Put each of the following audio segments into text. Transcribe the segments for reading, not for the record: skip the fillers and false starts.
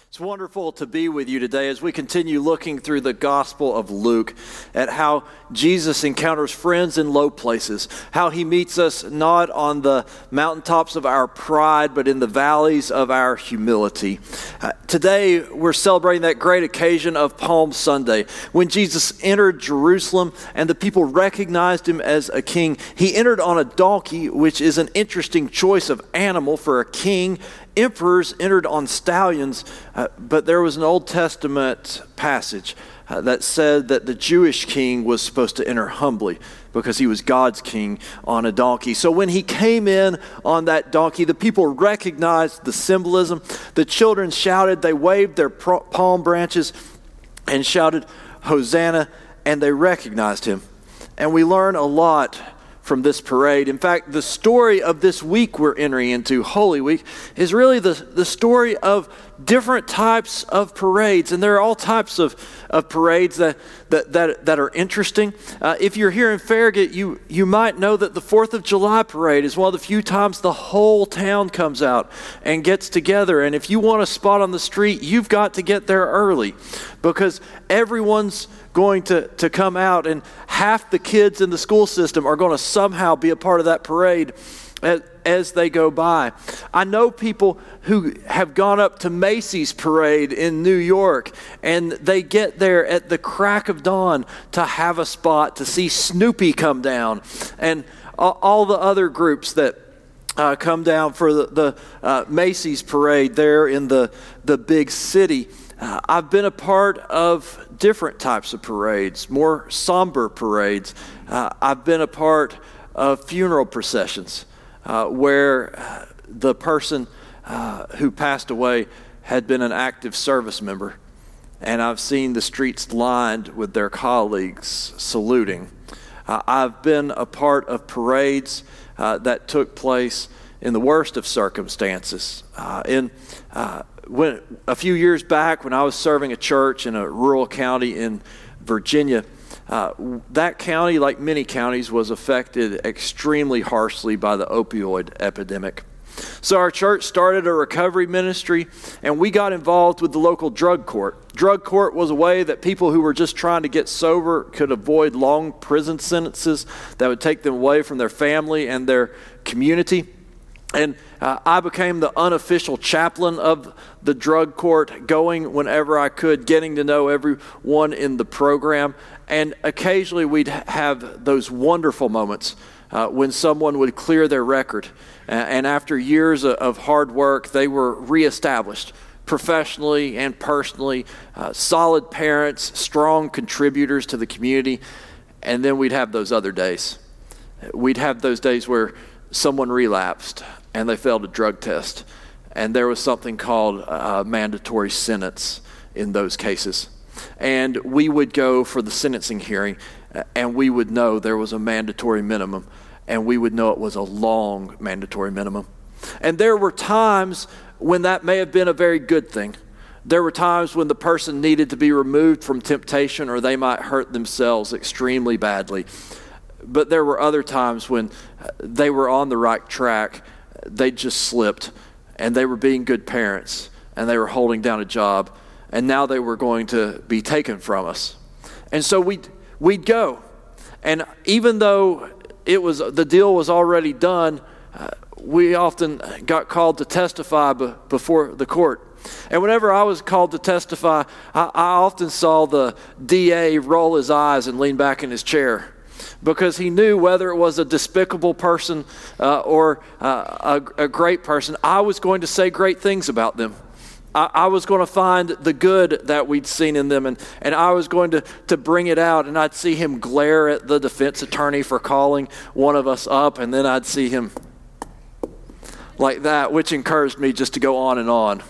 It's wonderful to be with you today as we continue looking through the Gospel of Luke at how Jesus encounters friends in low places, how he meets us not on the mountaintops of our pride, but in the valleys of our humility. Today, we're celebrating that great occasion of Palm Sunday, when Jesus entered Jerusalem and the people recognized him as a king. He entered on a donkey, which is an interesting choice of animal for a king. Emperors entered on stallions, but there was an Old Testament passage that said that the Jewish king was supposed to enter humbly because he was God's king on a donkey. So when he came in on that donkey, the people recognized the symbolism. The children shouted, they waved their palm branches and shouted, "Hosanna," and they recognized him. And we learn a lot from this parade. In fact, the story of this week we're entering into, Holy Week, is really the story of different types of parades. And there are all types of parades that are interesting. If you're here in Farragut, you might know that the 4th of July parade is one of the few times the whole town comes out and gets together. And if you want a spot on the street, you've got to get there early because everyone's going to come out, and half the kids in the school system are going to somehow be a part of that parade as they go by. I know people who have gone up to Macy's parade in New York, and they get there at the crack of dawn to have a spot to see Snoopy come down, and all the other groups that come down for the Macy's parade there in the big city. I've been a part of different types of parades, more somber parades. I've been a part of funeral processions where the person who passed away had been an active service member, and I've seen the streets lined with their colleagues saluting. I've been a part of parades that took place in the worst of circumstances. When a few years back, when I was serving a church in a rural county in Virginia, that county, like many counties, was affected extremely harshly by the opioid epidemic. So our church started a recovery ministry, and we got involved with the local drug court. Drug court was a way that people who were just trying to get sober could avoid long prison sentences that would take them away from their family and their community. And I became the unofficial chaplain of the drug court, going whenever I could, getting to know everyone in the program. And occasionally we'd have those wonderful moments when someone would clear their record. And after years of hard work, they were reestablished professionally and personally, solid parents, strong contributors to the community. And then we'd have those other days. We'd have those days where someone relapsed and they failed a drug test, and there was something called a mandatory sentence in those cases. And we would go for the sentencing hearing, and we would know there was a mandatory minimum, and we would know it was a long mandatory minimum. And there were times when that may have been a very good thing. There were times when the person needed to be removed from temptation, or they might hurt themselves extremely badly. But there were other times when they were on the right track, they just slipped, and they were being good parents, and they were holding down a job, and now they were going to be taken from us. And so we'd go, and even though the deal was already done, we often got called to testify before the court. And whenever I was called to testify, I often saw the DA roll his eyes and lean back in his chair, because he knew whether it was a despicable person or a great person, I was going to say great things about them. I was going to find the good that we'd seen in them, and I was going to bring it out, and I'd see him glare at the defense attorney for calling one of us up, and then I'd see him like that, which encouraged me just to go on and on.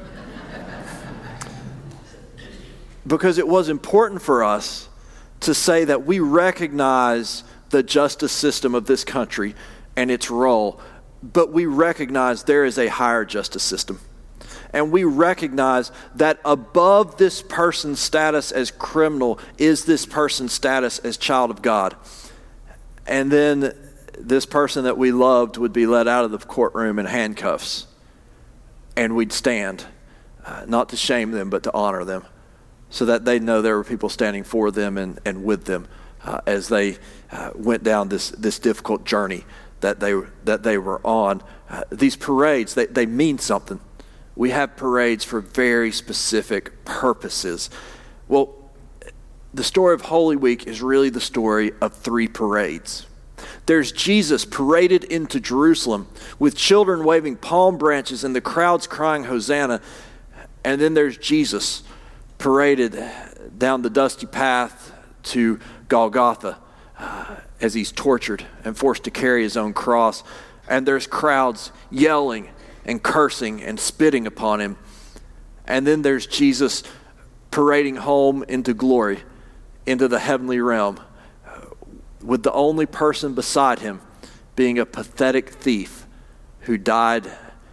Because it was important for us to say that we recognize the justice system of this country and its role, but we recognize there is a higher justice system. And we recognize that above this person's status as criminal is this person's status as child of God. And then this person that we loved would be let out of the courtroom in handcuffs, and we'd stand not to shame them, but to honor them, so that they know there were people standing for them and with them as they went down this difficult journey that they were on. These parades, they mean something. We have parades for very specific purposes. Well, the story of Holy Week is really the story of three parades. There's Jesus paraded into Jerusalem with children waving palm branches and the crowds crying Hosanna. And then there's Jesus paraded down the dusty path to Golgotha as he's tortured and forced to carry his own cross. And there's crowds yelling and cursing and spitting upon him. And then there's Jesus parading home into glory, into the heavenly realm, with the only person beside him being a pathetic thief who died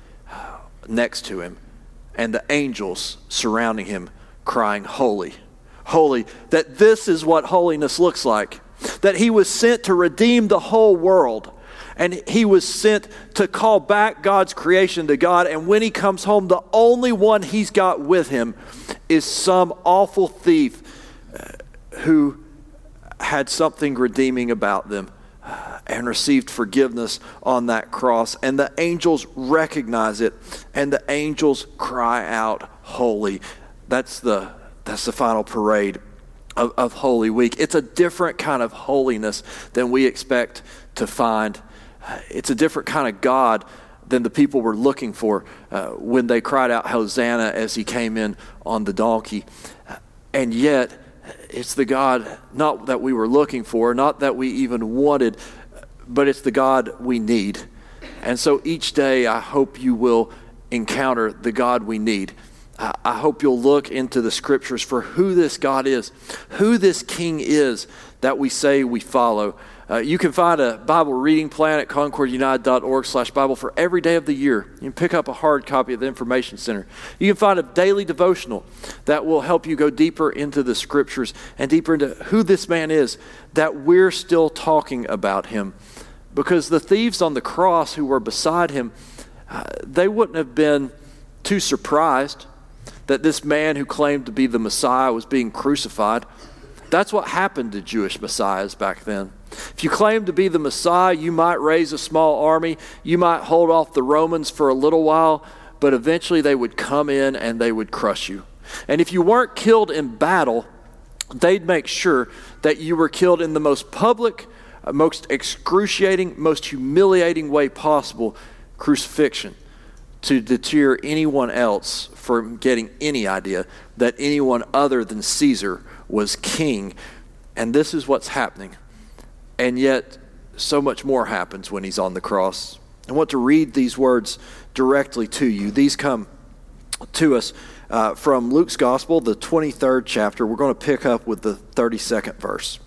next to him, and the angels surrounding him crying, "Holy, holy," that this is what holiness looks like, that he was sent to redeem the whole world, and he was sent to call back God's creation to God, and when he comes home, the only one he's got with him is some awful thief who had something redeeming about them and received forgiveness on that cross. And the angels recognize it, and the angels cry out, "Holy." That's the final parade of Holy Week. It's a different kind of holiness than we expect to find. It's a different kind of God than the people were looking for when they cried out Hosanna as he came in on the donkey. And yet, it's the God not that we were looking for, not that we even wanted, but it's the God we need. And so each day, I hope you will encounter the God we need. I hope you'll look into the scriptures for who this God is, who this King is that we say we follow. You can find a Bible reading plan at concordunited.org/Bible for every day of the year. You can pick up a hard copy of the Information Center. You can find a daily devotional that will help you go deeper into the scriptures and deeper into who this man is, that we're still talking about him. Because the thieves on the cross who were beside him, they wouldn't have been too surprised that this man who claimed to be the Messiah was being crucified. That's what happened to Jewish messiahs back then. If you claim to be the Messiah, you might raise a small army, you might hold off the Romans for a little while, but eventually they would come in and they would crush you. And if you weren't killed in battle, they'd make sure that you were killed in the most public, most excruciating, most humiliating way possible, crucifixion, to deter anyone else from getting any idea that anyone other than Caesar was king. And this is what's happening. And yet, so much more happens when he's on the cross. I want to read these words directly to you. These come to us from Luke's Gospel, the 23rd chapter. We're going to pick up with the 32nd verse.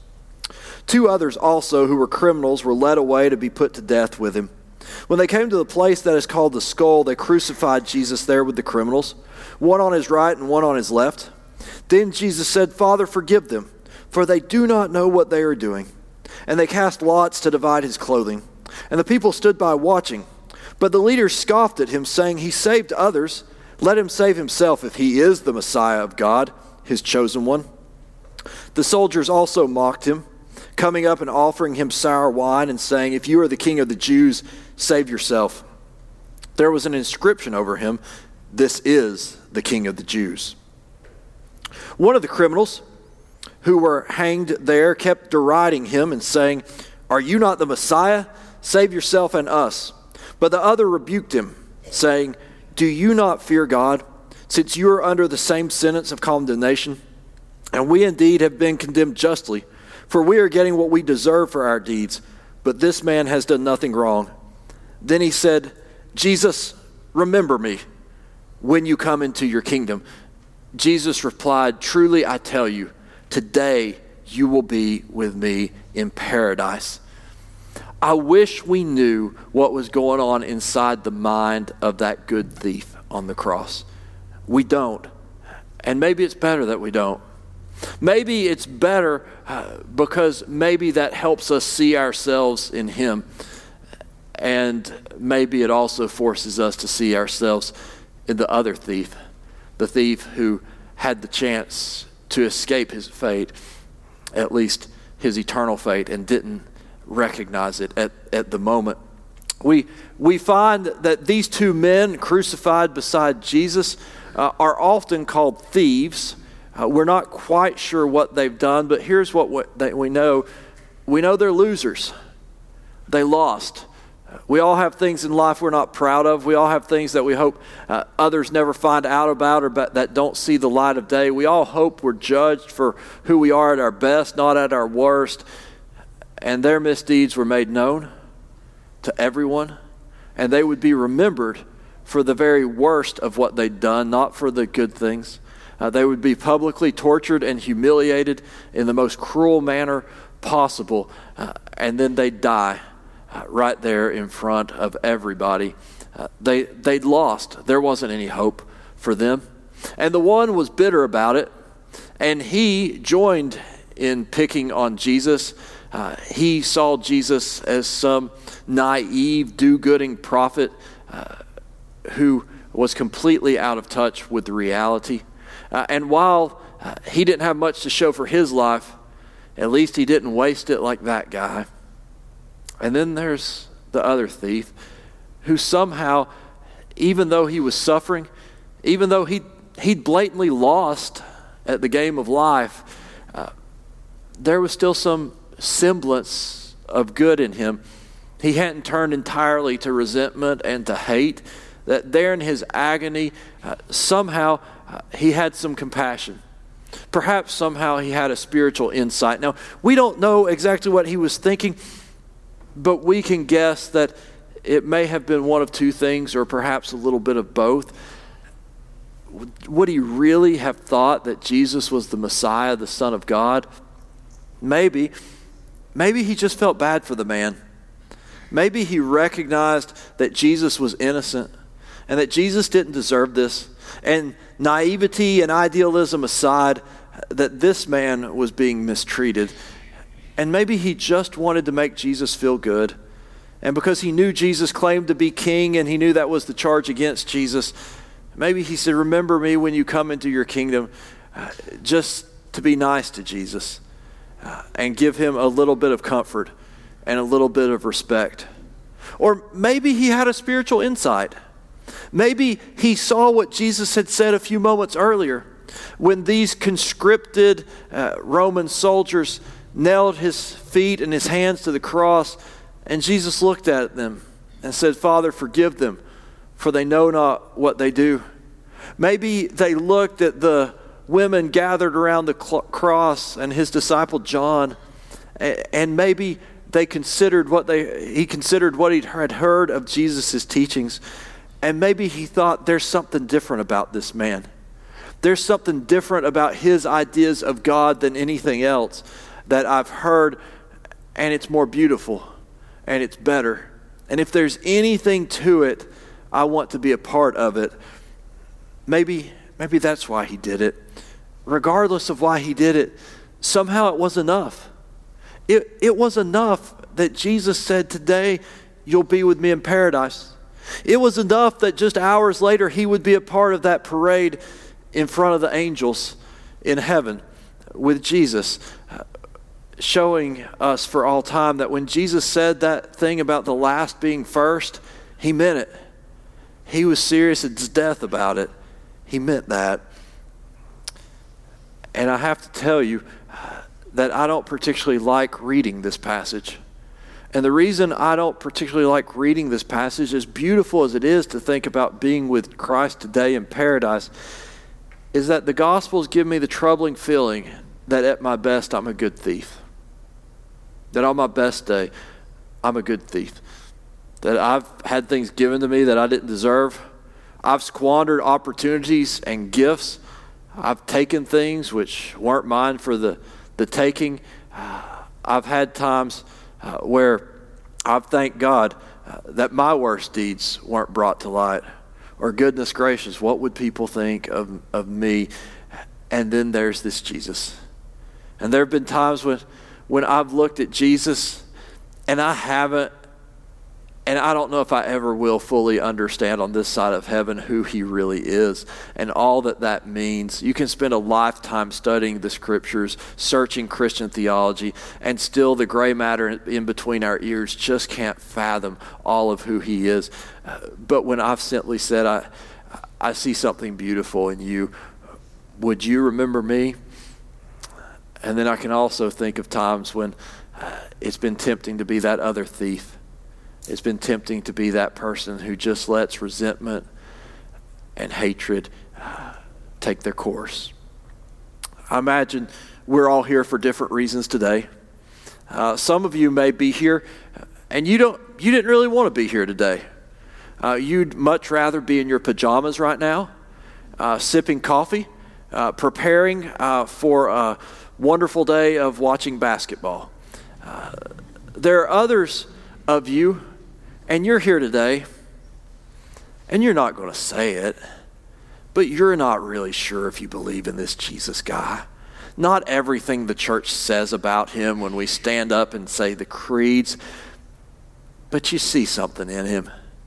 Two others also, who were criminals, were led away to be put to death with him. When they came to the place that is called the Skull, they crucified Jesus there with the criminals, one on his right and one on his left. Then Jesus said, "Father, forgive them, for they do not know what they are doing." And they cast lots to divide his clothing. And the people stood by watching. But the leaders scoffed at him, saying, "He saved others. Let him save himself if he is the Messiah of God, his chosen one." The soldiers also mocked him, coming up and offering him sour wine and saying, "If you are the king of the Jews, save yourself." There was an inscription over him, "This is the King of the Jews." One of the criminals who were hanged there kept deriding him and saying, "Are you not the Messiah? Save yourself and us." But the other rebuked him, saying, "Do you not fear God, since you are under the same sentence of condemnation? And we indeed have been condemned justly, for we are getting what we deserve for our deeds, but this man has done nothing wrong." Then he said, "Jesus, remember me when you come into your kingdom." Jesus replied, "Truly I tell you, today you will be with me in paradise." I wish we knew what was going on inside the mind of that good thief on the cross. We don't. And maybe it's better that we don't. Maybe it's better because maybe that helps us see ourselves in him. And maybe it also forces us to see ourselves in the other thief, the thief who had the chance to escape his fate, at least his eternal fate, and didn't recognize it at the moment. We find that these two men crucified beside Jesus are often called thieves. We're not quite sure what they've done, but here's what we know. We know they're losers. They lost. We all have things in life we're not proud of. We all have things that we hope others never find out about or that don't see the light of day. We all hope we're judged for who we are at our best, not at our worst. And their misdeeds were made known to everyone, and they would be remembered for the very worst of what they'd done, not for the good things. They would be publicly tortured and humiliated in the most cruel manner possible, and then they'd die right there in front of everybody. They'd lost. There wasn't any hope for them. And the one was bitter about it, and he joined in picking on Jesus. He saw Jesus as some naive, do-gooding prophet who was completely out of touch with the reality. And while he didn't have much to show for his life, at least he didn't waste it like that guy. And then there's the other thief who somehow, even though he was suffering, even though he'd blatantly lost at the game of life, there was still some semblance of good in him. He hadn't turned entirely to resentment and to hate. That there in his agony, somehow he had some compassion. Perhaps somehow he had a spiritual insight. Now, we don't know exactly what he was thinking, but we can guess that it may have been one of two things, or perhaps a little bit of both. Would he really have thought that Jesus was the Messiah, the Son of God? Maybe he just felt bad for the man. Maybe he recognized that Jesus was innocent and that Jesus didn't deserve this. And naivety and idealism aside, that this man was being mistreated. And maybe he just wanted to make Jesus feel good. And because he knew Jesus claimed to be king and he knew that was the charge against Jesus, maybe he said, remember me when you come into your kingdom, just to be nice to Jesus and give him a little bit of comfort and a little bit of respect. Or maybe he had a spiritual insight. Maybe he saw what Jesus had said a few moments earlier when these conscripted Roman soldiers nailed his feet and his hands to the cross, and Jesus looked at them and said, Father, forgive them, for they know not what they do. Maybe they looked at the women gathered around the cross and his disciple John, and maybe he considered what he had heard of Jesus' teachings, and maybe he thought there's something different about this man. There's something different about his ideas of God than anything else that I've heard, and it's more beautiful, and it's better. And if there's anything to it, I want to be a part of it. Maybe that's why he did it. Regardless of why he did it, somehow it was enough. It was enough that Jesus said, today you'll be with me in paradise. It was enough that just hours later he would be a part of that parade in front of the angels in heaven with Jesus, showing us for all time that when Jesus said that thing about the last being first, he meant it. He was serious as death about it. He meant that. And I have to tell you that I don't particularly like reading this passage. And the reason I don't particularly like reading this passage, as beautiful as it is to think about being with Christ today in paradise, is that the Gospels give me the troubling feeling that at my best I'm a good thief. That on my best day, I'm a good thief. That I've had things given to me that I didn't deserve. I've squandered opportunities and gifts. I've taken things which weren't mine for the taking. I've had times where I've thanked God that my worst deeds weren't brought to light. Or goodness gracious, what would people think of me? And then there's this Jesus. And there have been times when I've looked at Jesus and I haven't And I don't know if I ever will fully understand on this side of heaven who he really is and all that that means. You can spend a lifetime studying the scriptures, searching Christian theology, and still the gray matter in between our ears just can't fathom all of who he is. But when I've simply said, I see something beautiful in you, would you remember me? And then I can also think of times when it's been tempting to be that other thief. It's been tempting to be that person who just lets resentment and hatred take their course. I imagine we're all here for different reasons today. Some of you may be here and you didn't really want to be here today. You'd much rather be in your pajamas right now, sipping coffee, preparing for a wonderful day of watching basketball. There are others of you, and you're here today, and you're not going to say it, but you're not really sure if you believe in this Jesus guy. Not everything the church says about him when we stand up and say the creeds, but you see something in him.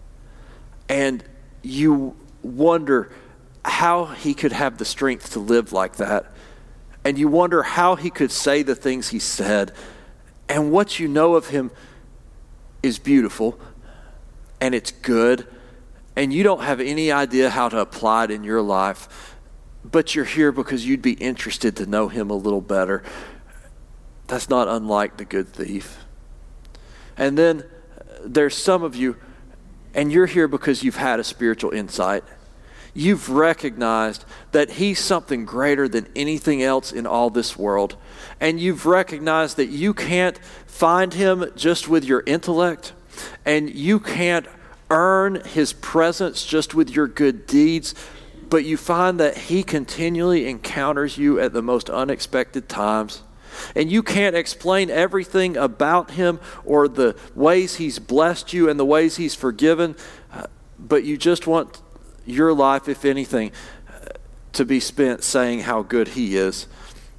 And you wonder how he could have the strength to live like that. And you wonder how he could say the things he said. And what you know of him is beautiful and it's good. And you don't have any idea how to apply it in your life. But you're here because you'd be interested to know him a little better. That's not unlike the good thief. And then there's some of you, and you're here because you've had a spiritual insight. You've recognized that he's something greater than anything else in all this world. And you've recognized that you can't find him just with your intellect, and you can't earn his presence just with your good deeds, but you find that he continually encounters you at the most unexpected times. And you can't explain everything about him or the ways he's blessed you and the ways he's forgiven, but you just want your life, if anything, to be spent saying how good he is.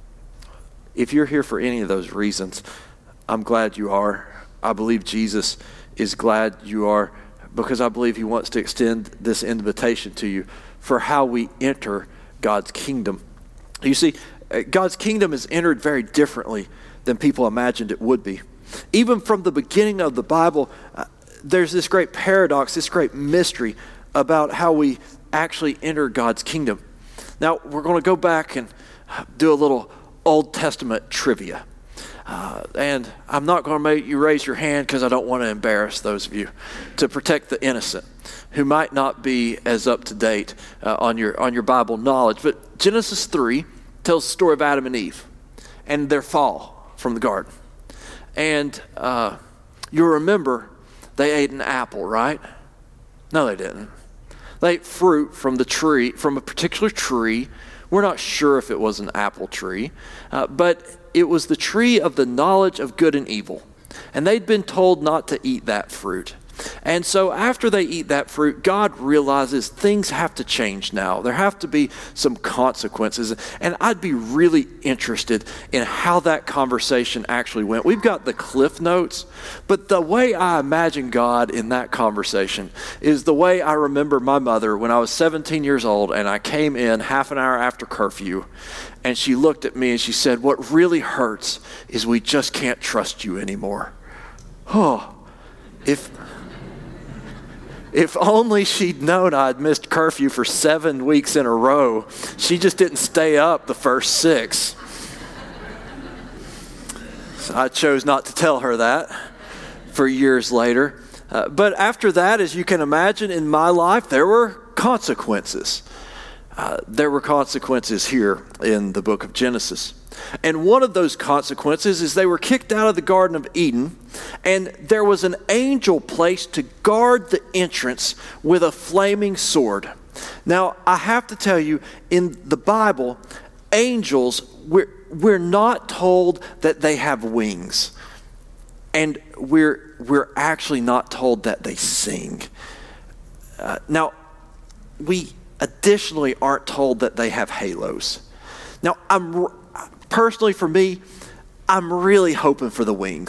If you're here for any of those reasons, I'm glad you are. I believe Jesus is glad you are, because I believe he wants to extend this invitation to you for how we enter God's kingdom. You see, God's kingdom is entered very differently than people imagined it would be. Even from the beginning of the Bible, there's this great paradox, this great mystery about how we actually enter God's kingdom. Now, we're going to go back and do a little Old Testament trivia. And I'm not going to make you raise your hand because I don't want to embarrass those of you, to protect the innocent who might not be as up to date on your Bible knowledge. But Genesis 3 tells the story of Adam and Eve and their fall from the garden. And you'll remember they ate an apple, right? No, they didn't. They ate fruit from the tree, from a particular tree. We're not sure if it was an apple tree, but it was the tree of the knowledge of good and evil. And they'd been told not to eat that fruit. And so after they eat that fruit, God realizes things have to change now. There have to be some consequences. And I'd be really interested in how that conversation actually went. We've got the Cliff Notes, but the way I imagine God in that conversation is the way I remember my mother when I was 17 years old and I came in half an hour after curfew, and she looked at me and she said, "What really hurts is we just can't trust you anymore." Oh, If only she'd known I'd missed curfew for 7 weeks in a row. She just didn't stay up the first 6. So I chose not to tell her that for years later. But after that, as you can imagine, in my life, there were consequences. There were consequences here in the book of Genesis. And one of those consequences is they were kicked out of the Garden of Eden, and there was an angel placed to guard the entrance with a flaming sword. Now, I have to tell you, in the Bible, angels, we're not told that they have wings. And we're actually not told that they sing. Now, we additionally aren't told that they have halos. Now, personally, for me, I'm really hoping for the wings.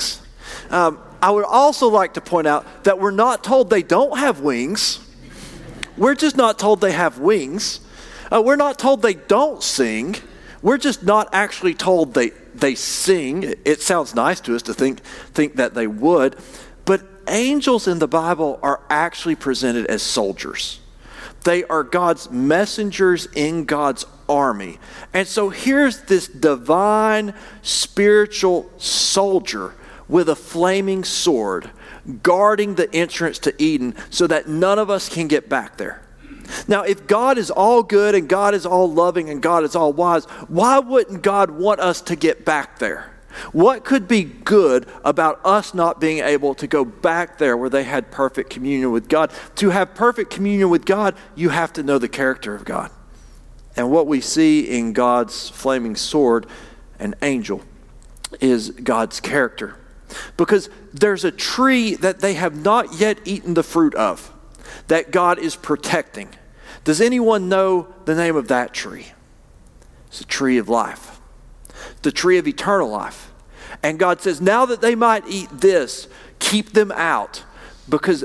I would also like to point out that we're not told they don't have wings. We're just not told they have wings. We're not told they don't sing. We're just not actually told they sing. It sounds nice to us to think that they would. But angels in the Bible are actually presented as soldiers. They are God's messengers in God's army. And so here's this divine spiritual soldier with a flaming sword guarding the entrance to Eden so that none of us can get back there. Now, if God is all good and God is all loving and God is all wise, why wouldn't God want us to get back there? What could be good about us not being able to go back there where they had perfect communion with God? To have perfect communion with God, you have to know the character of God. And what we see in God's flaming sword, an angel, is God's character. Because there's a tree that they have not yet eaten the fruit of, that God is protecting. Does anyone know the name of that tree? It's the tree of life, the tree of eternal life. And God says, now that they might eat this, keep them out, because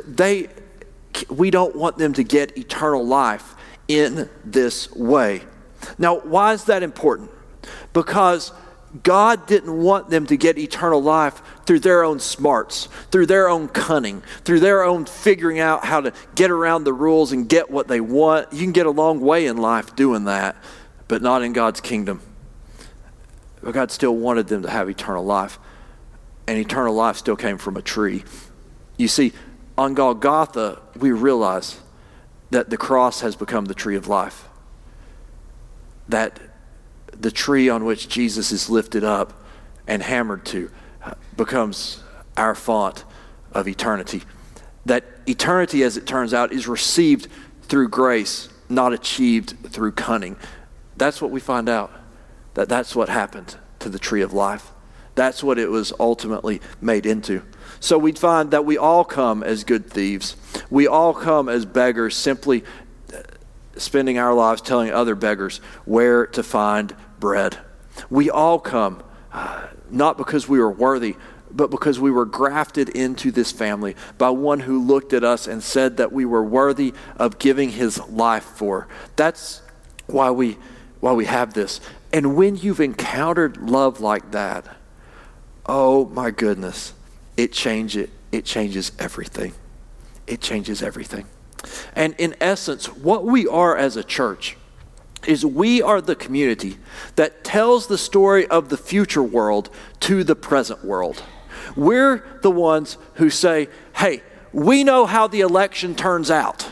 we don't want them to get eternal life in this way. Now, why is that important? Because God didn't want them to get eternal life through their own smarts, through their own cunning, through their own figuring out how to get around the rules and get what they want. You can get a long way in life doing that, but not in God's kingdom. But God still wanted them to have eternal life, and eternal life still came from a tree. You see, on Golgotha, we realize that the cross has become the tree of life, that the tree on which Jesus is lifted up and hammered to becomes our font of eternity. That eternity, as it turns out, is received through grace, not achieved through cunning. That's what we find out, that's what happened to the tree of life. That's what it was ultimately made into. So we'd find that we all come as good thieves. We all come as beggars, simply spending our lives telling other beggars where to find bread. We all come not because we were worthy, but because we were grafted into this family by one who looked at us and said that we were worthy of giving his life for. That's why we have this. And when you've encountered love like that, oh my goodness, it changes everything. It changes everything. And in essence, what we are as a church is we are the community that tells the story of the future world to the present world. We're the ones who say, hey, we know how the election turns out,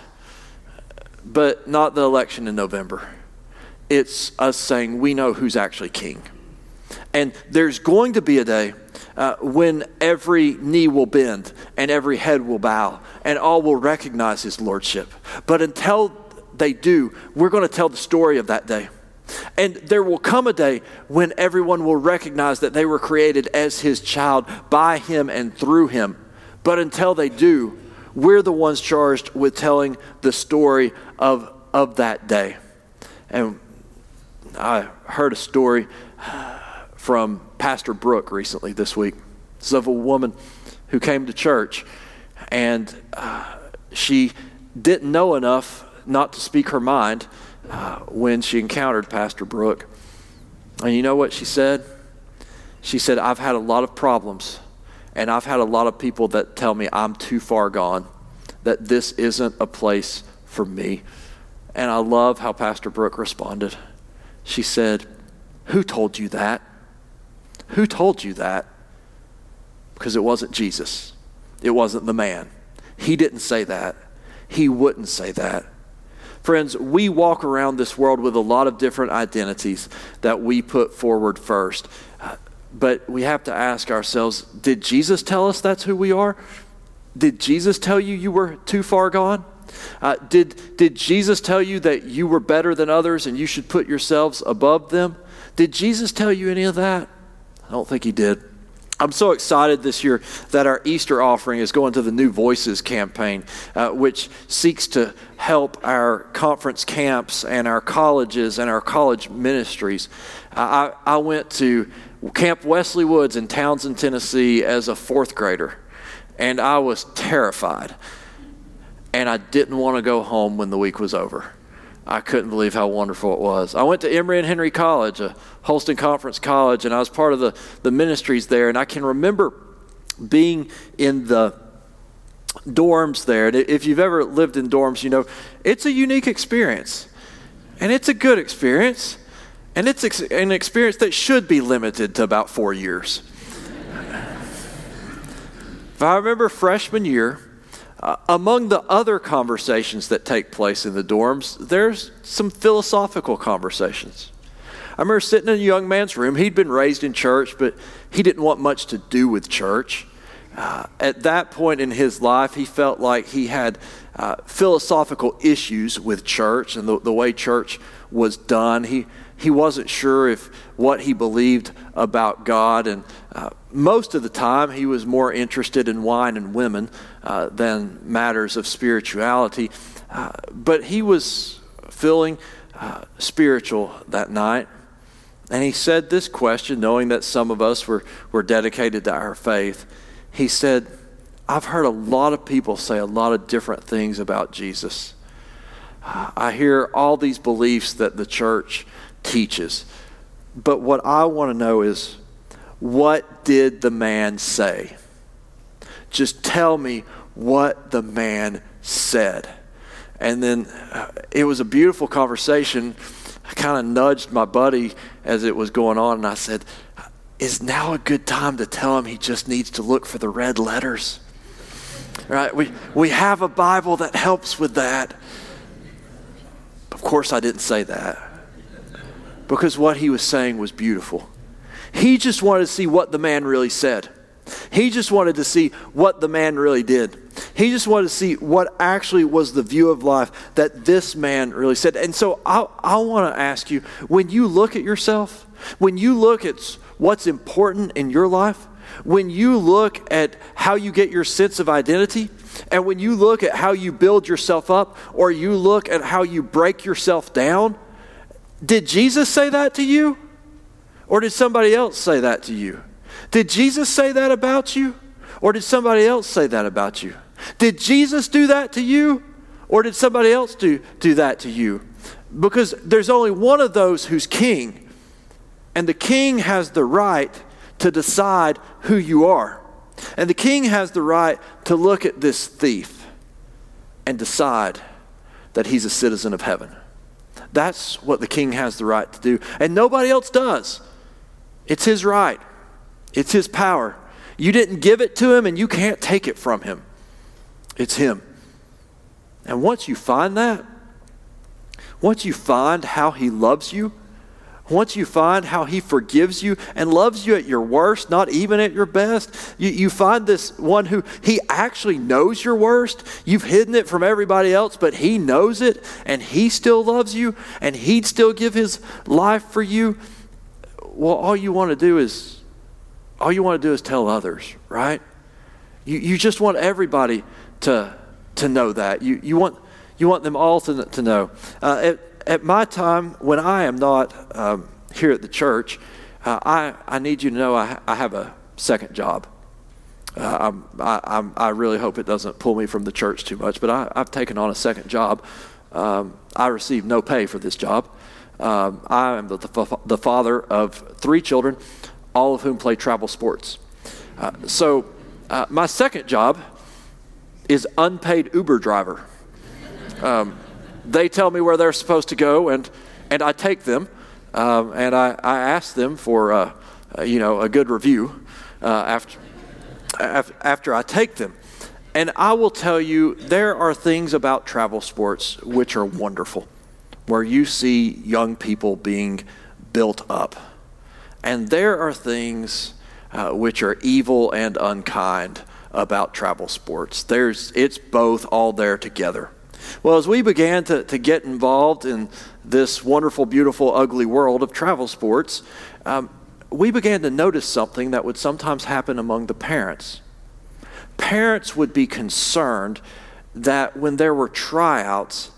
but not the election in November. It's us saying we know who's actually king. And there's going to be a day when every knee will bend and every head will bow and all will recognize his lordship. But until they do, we're going to tell the story of that day. And there will come a day when everyone will recognize that they were created as his child by him and through him. But until they do, we're the ones charged with telling the story of that day. And I heard a story from Pastor Brooke recently this week. It's of a woman who came to church, and she didn't know enough not to speak her mind when she encountered Pastor Brooke. And you know what she said? She said, I've had a lot of problems, and I've had a lot of people that tell me I'm too far gone, that this isn't a place for me. And I love how Pastor Brooke responded. She said, who told you that? Who told you that? Because it wasn't Jesus. It wasn't the man. He didn't say that. He wouldn't say that. Friends, we walk around this world with a lot of different identities that we put forward first. But we have to ask ourselves, did Jesus tell us that's who we are? Did Jesus tell you you were too far gone? Did Jesus tell you that you were better than others and you should put yourselves above them? Did Jesus tell you any of that? I don't think he did. I'm so excited this year that our Easter offering is going to the New Voices campaign, which seeks to help our conference camps and our colleges and our college ministries. I went to Camp Wesley Woods in Townsend, Tennessee as a fourth grader. And I was terrified. And I didn't want to go home when the week was over. I couldn't believe how wonderful it was. I went to Emory and Henry College, a Holston Conference college, and I was part of the ministries there. And I can remember being in the dorms there. And if you've ever lived in dorms, you know, it's a unique experience. And it's a good experience. And it's an experience that should be limited to about 4 years. If I remember freshman year, among the other conversations that take place in the dorms, there's some philosophical conversations. I remember sitting in a young man's room. He'd been raised in church, but he didn't want much to do with church. At that point in his life, he felt like he had philosophical issues with church and the way church was done. He wasn't sure if what he believed about God, and most of the time he was more interested in wine and women than matters of spirituality. But he was feeling spiritual that night. And he said this question, knowing that some of us were dedicated to our faith. He said, I've heard a lot of people say a lot of different things about Jesus. I hear all these beliefs that the church teaches. But what I want to know is, what did the man say? Just tell me what the man said. And then it was a beautiful conversation. I kind of nudged my buddy as it was going on, and I said, is now a good time to tell him he just needs to look for the red letters? Right? We have a Bible that helps with that. Of course I didn't say that, because what he was saying was beautiful. He just wanted to see what the man really said. He just wanted to see what the man really did. He just wanted to see what actually was the view of life that this man really said. And so I want to ask you, when you look at yourself, when you look at what's important in your life, when you look at how you get your sense of identity, and when you look at how you build yourself up, or you look at how you break yourself down, did Jesus say that to you? Or did somebody else say that to you? Did Jesus say that about you? Or did somebody else say that about you? Did Jesus do that to you? Or did somebody else do that to you? Because there's only one of those who's king. And the king has the right to decide who you are. And the king has the right to look at this thief and decide that he's a citizen of heaven. That's what the king has the right to do. And nobody else does. It's his right. It's his power. You didn't give it to him, and you can't take it from him. It's him. And once you find that, once you find how he loves you, once you find how he forgives you and loves you at your worst, not even at your best, you find this one who he actually knows your worst. You've hidden it from everybody else, but he knows it, and he still loves you, and he'd still give his life for you. Well, all you want to do is tell others, right? You just want everybody to know that. You want them all to know. At my time, when I am not here at the church, I need you to know I have a second job. I really hope it doesn't pull me from the church too much, but I've taken on a second job. I receive no pay for this job. I am the father of 3 children, all of whom play travel sports. So my second job is unpaid Uber driver. They tell me where they're supposed to go, and I take them, and I ask them for a good review after I take them. And I will tell you, there are things about travel sports which are wonderful, where you see young people being built up. And there are things which are evil and unkind about travel sports. It's both all there together. Well, as we began to get involved in this wonderful, beautiful, ugly world of travel sports, we began to notice something that would sometimes happen among the parents. Parents would be concerned that when there were tryouts,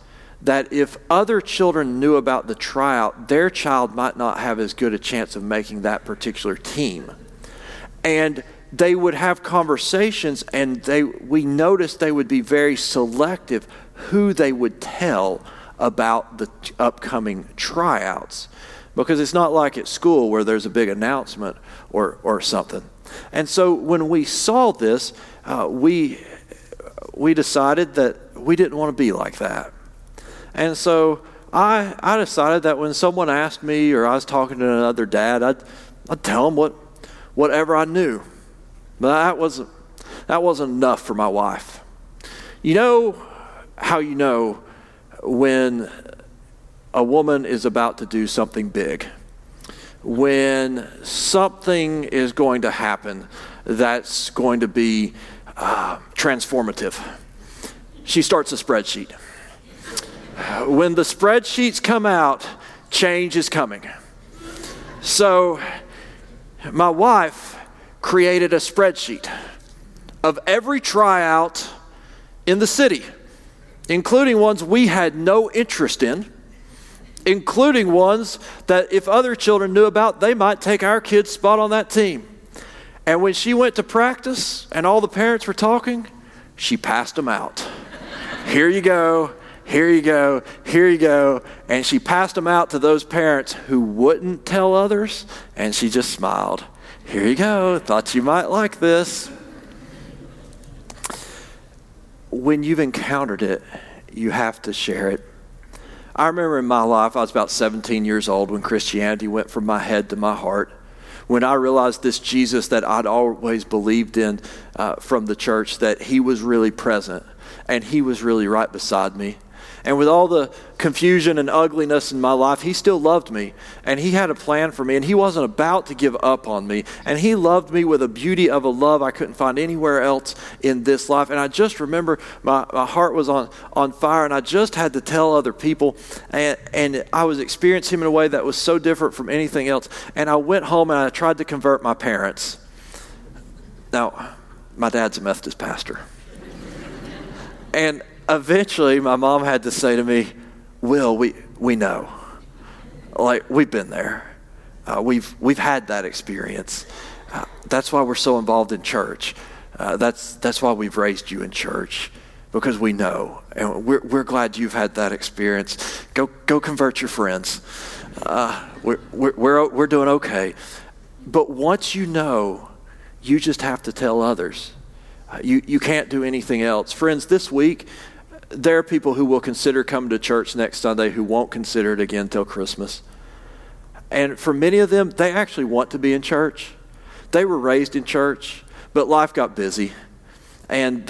that if other children knew about the tryout, their child might not have as good a chance of making that particular team. And they would have conversations, and we noticed they would be very selective who they would tell about the upcoming tryouts. Because it's not like at school where there's a big announcement or something. And so when we saw this, we decided that we didn't want to be like that. And so I decided that when someone asked me or I was talking to another dad, I'd tell them whatever I knew. But that wasn't enough for my wife. You know how you know when a woman is about to do something big, when something is going to happen that's going to be transformative. She starts a spreadsheet. When the spreadsheets come out, change is coming. So my wife created a spreadsheet of every tryout in the city, including ones we had no interest in, including ones that if other children knew about, they might take our kid's spot on that team. And when she went to practice and all the parents were talking, she passed them out. Here you go, here you go, here you go. And she passed them out to those parents who wouldn't tell others, and she just smiled. Here you go, thought you might like this. When you've encountered it, you have to share it. I remember in my life, I was about 17 years old when Christianity went from my head to my heart. When I realized this Jesus that I'd always believed in from the church, that he was really present and he was really right beside me. And with all the confusion and ugliness in my life, he still loved me. And he had a plan for me. And he wasn't about to give up on me. And he loved me with a beauty of a love I couldn't find anywhere else in this life. And I just remember my heart was on fire. And I just had to tell other people. And I was experiencing him in a way that was so different from anything else. And I went home and I tried to convert my parents. Now, my dad's a Methodist pastor. And eventually, my mom had to say to me, Will, we know. Like, we've been there. We've had that experience. That's why we're so involved in church. That's why we've raised you in church, because we know. And we're glad you've had that experience. Go convert your friends. We're doing okay. But once you know, you just have to tell others. You can't do anything else. Friends, this week, there are people who will consider coming to church next Sunday who won't consider it again till Christmas. And for many of them, they actually want to be in church. They were raised in church, but life got busy. And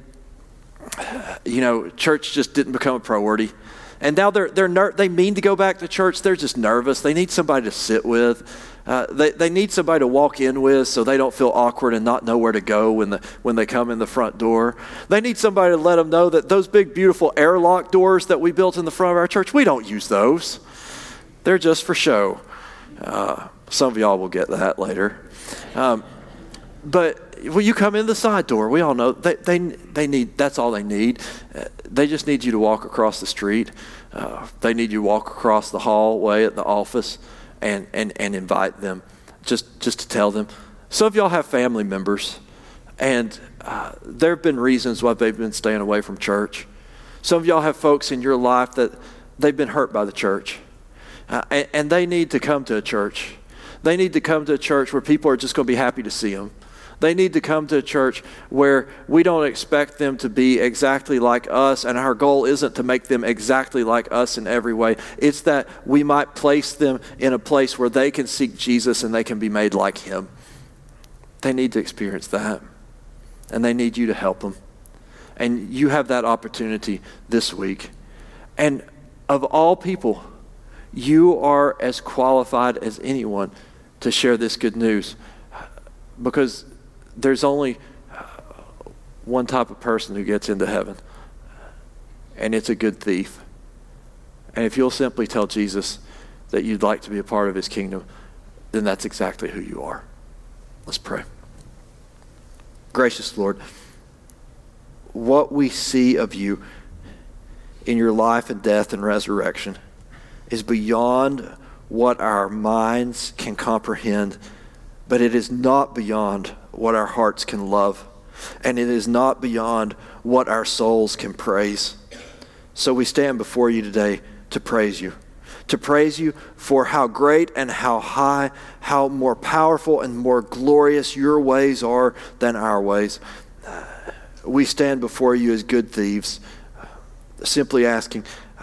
church just didn't become a priority. And now they mean to go back to church. They're just nervous. They need somebody to sit with. They need somebody to walk in with so they don't feel awkward and not know where to go when they come in the front door. They need somebody to let them know that those big, beautiful airlock doors that we built in the front of our church, we don't use those. They're just for show. Some of y'all will get that later. But when you come in the side door, we all know they need, that's all they need. They just need you to walk across the street. They need you to walk across the hallway at the office and invite them, just to tell them. Some of y'all have family members, and there have been reasons why they've been staying away from church. Some of y'all have folks in your life that they've been hurt by the church, and they need to come to a church. They need to come to a church where people are just going to be happy to see them. They need to come to a church where we don't expect them to be exactly like us, and our goal isn't to make them exactly like us in every way. It's that we might place them in a place where they can seek Jesus and they can be made like him. They need to experience that, and they need you to help them. And you have that opportunity this week. And of all people, you are as qualified as anyone to share this good news, because there's only one type of person who gets into heaven, and it's a good thief. And if you'll simply tell Jesus that you'd like to be a part of his kingdom, then that's exactly who you are. Let's pray. Gracious Lord, what we see of you in your life and death and resurrection is beyond what our minds can comprehend, but it is not beyond what our hearts can love, and it is not beyond what our souls can praise. So we stand before you today to praise you for how great and how high, how more powerful and more glorious your ways are than our ways. We stand before you as good thieves, simply asking,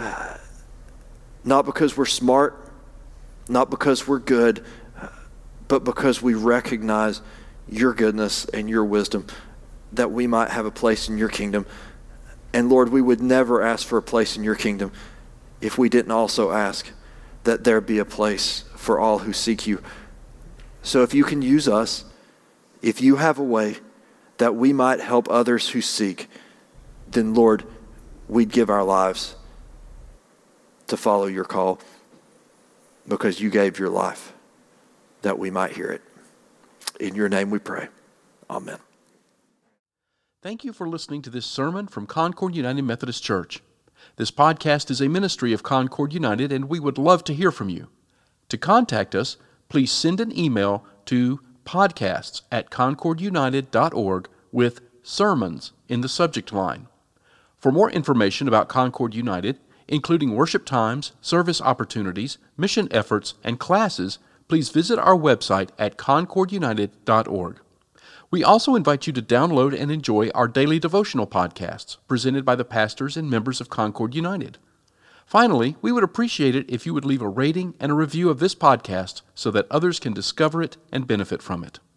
not because we're smart, not because we're good, but because we recognize your goodness and your wisdom, that we might have a place in your kingdom. And Lord, we would never ask for a place in your kingdom if we didn't also ask that there be a place for all who seek you. So if you can use us, if you have a way that we might help others who seek, then Lord, we'd give our lives to follow your call because you gave your life that we might hear it. In your name we pray. Amen. Thank you for listening to this sermon from Concord United Methodist Church. This podcast is a ministry of Concord United, and we would love to hear from you. To contact us, please send an email to podcasts@concordunited.org with sermons in the subject line. For more information about Concord United, including worship times, service opportunities, mission efforts, and classes, please visit our website at concordunited.org. We also invite you to download and enjoy our daily devotional podcasts presented by the pastors and members of Concord United. Finally, we would appreciate it if you would leave a rating and a review of this podcast so that others can discover it and benefit from it.